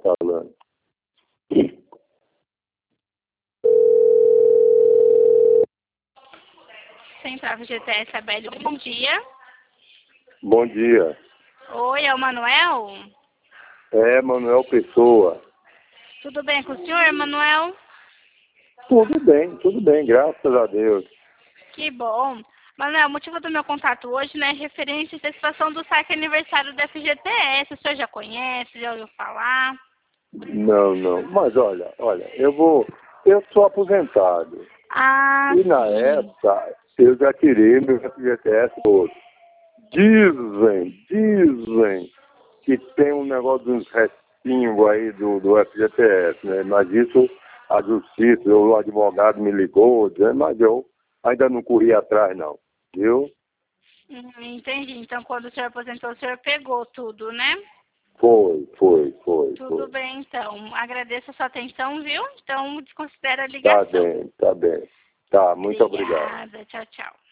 falando. Central FGTS, Abelio, bom dia. Bom dia. Oi, é o Manuel? É, Manuel Pessoa. Tudo bem com o senhor, Manuel? Tudo bem, graças a Deus. Que bom. Manuel, o motivo do meu contato hoje, né, é referente à antecipação do saque aniversário da FGTS. O senhor já conhece, já ouviu falar? Não. Mas olha, eu sou aposentado. Ah, E na sim. época, eu já tirei meu FGTS todo. Dizem que tem um negócio de uns restingos aí do FGTS, né? Mas isso, a justiça, o advogado me ligou, dizendo, mas eu ainda não corri atrás, não. Viu? Entendi. Então, quando o senhor aposentou, o senhor pegou tudo, né? Foi. Tudo bem, então. Agradeço a sua atenção, viu? Então, desconsidera a ligação. Tá bem. Tá, muito obrigado. Obrigada. Tchau, tchau.